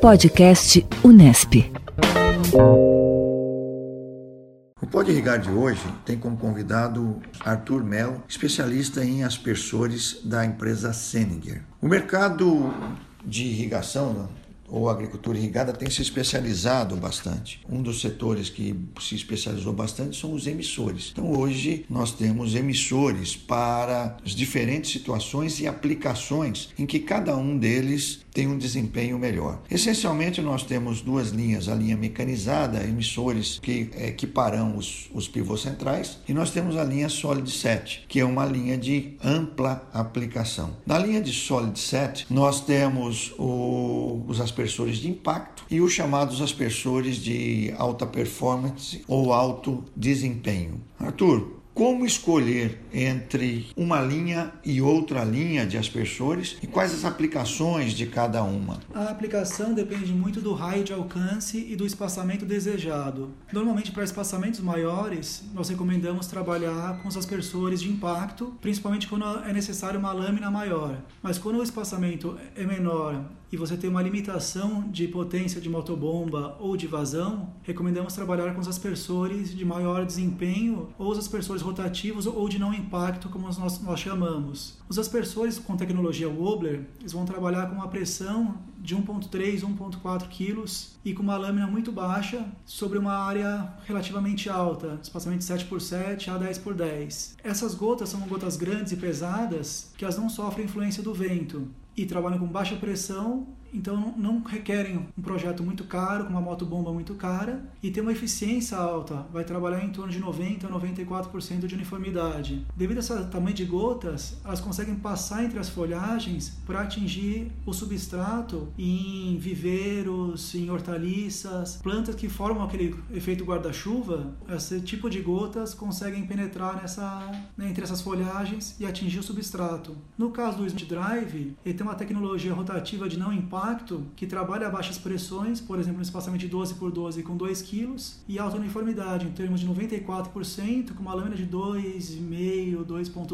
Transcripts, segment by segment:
Podcast Unesp. O Pode Irrigar de hoje tem como convidado Arthur Mello, especialista em aspersores da empresa Senninger. O mercado de irrigação ou agricultura irrigada tem se especializado bastante. Um dos setores que se especializou bastante são os emissores. Então hoje nós temos emissores para as diferentes situações e aplicações em que cada um deles tem um desempenho melhor. Essencialmente nós temos duas linhas, a linha mecanizada, emissores que equiparão os pivôs centrais, e nós temos a linha Solid Set, que é uma linha de ampla aplicação. Na linha de Solid Set nós temos os aspersores de impacto e os chamados aspersores de alta performance ou alto desempenho. Arthur, como escolher entre uma linha e outra linha de aspersores e quais as aplicações de cada uma? A aplicação depende muito do raio de alcance e do espaçamento desejado. Normalmente, para espaçamentos maiores, nós recomendamos trabalhar com os aspersores de impacto, principalmente quando é necessário uma lâmina maior. Mas quando o espaçamento é menor e você tem uma limitação de potência de motobomba ou de vazão, recomendamos trabalhar com os aspersores de maior desempenho ou os aspersores rotativos ou de não impacto, como nós chamamos. Os aspersores com tecnologia Wobbler, eles vão trabalhar com uma pressão de 1.3, 1.4 kg e com uma lâmina muito baixa sobre uma área relativamente alta, espaçamento de 7x7 a 10x10. Essas gotas são gotas grandes e pesadas que elas não sofrem influência do vento e trabalham com baixa pressão, então não requerem um projeto muito caro, com uma motobomba muito cara, e tem uma eficiência alta, vai trabalhar em torno de 90% a 94% de uniformidade. Devido a esse tamanho de gotas, elas conseguem passar entre as folhagens para atingir o substrato em viveiros, em hortaliças, plantas que formam aquele efeito guarda-chuva. Esse tipo de gotas conseguem penetrar entre essas folhagens e atingir o substrato. No caso do Smart Drive, ele tem uma tecnologia rotativa de não impacto, que trabalha a baixas pressões, por exemplo, no espaçamento de 12x12 com 2 kg, e alta uniformidade, em termos de 94%, com uma lâmina de 2,5,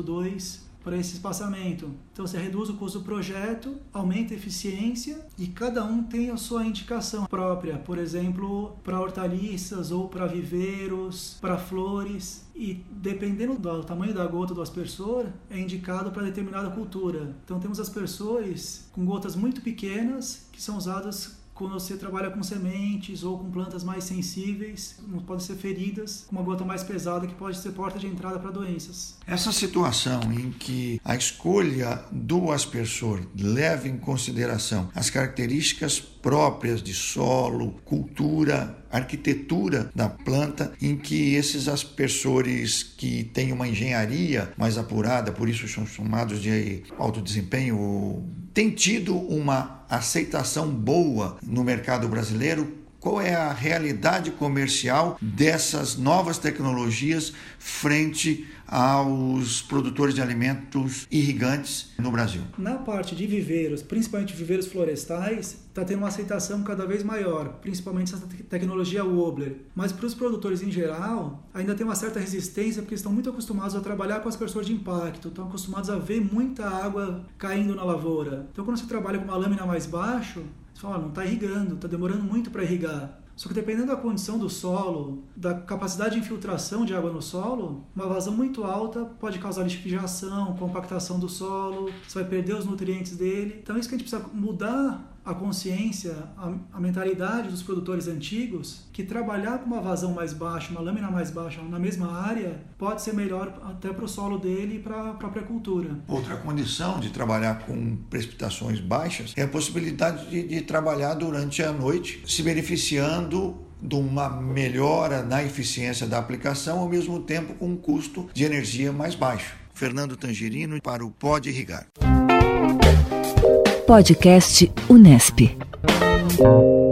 2.2 para esse espaçamento. Então você reduz o custo do projeto, aumenta a eficiência e cada um tem a sua indicação própria, por exemplo, para hortaliças ou para viveiros, para flores. E dependendo do tamanho da gota do aspersor, é indicado para determinada cultura. Então temos aspersores com gotas muito pequenas que são usadas quando você trabalha com sementes ou com plantas mais sensíveis, podem ser feridas, com uma gota mais pesada que pode ser porta de entrada para doenças. Essa situação em que a escolha do aspersor leva em consideração as características próprias de solo, cultura, arquitetura da planta, em que esses aspersores que têm uma engenharia mais apurada, por isso são chamados de alto desempenho, têm tido uma aceitação boa no mercado brasileiro? Qual é a realidade comercial dessas novas tecnologias frente aos produtores de alimentos irrigantes no Brasil? Na parte de viveiros, principalmente viveiros florestais, está tendo uma aceitação cada vez maior, principalmente essa tecnologia Wobbler. Mas para os produtores em geral, ainda tem uma certa resistência, porque estão muito acostumados a trabalhar com aspersor de impacto, estão acostumados a ver muita água caindo na lavoura. Então quando você trabalha com uma lâmina mais baixo, você fala, não está irrigando, está demorando muito para irrigar. Só que dependendo da condição do solo, da capacidade de infiltração de água no solo, uma vazão muito alta pode causar lixiviação, compactação do solo, você vai perder os nutrientes dele. Então é isso que a gente precisa mudar a consciência, a mentalidade dos produtores antigos, que trabalhar com uma vazão mais baixa, uma lâmina mais baixa na mesma área, pode ser melhor até para o solo dele e para a própria cultura. Outra condição de trabalhar com precipitações baixas é a possibilidade de trabalhar durante a noite, se beneficiando de uma melhora na eficiência da aplicação, ao mesmo tempo com um custo de energia mais baixo. Fernando Tangerino para o Pode Irrigar. Podcast Unesp.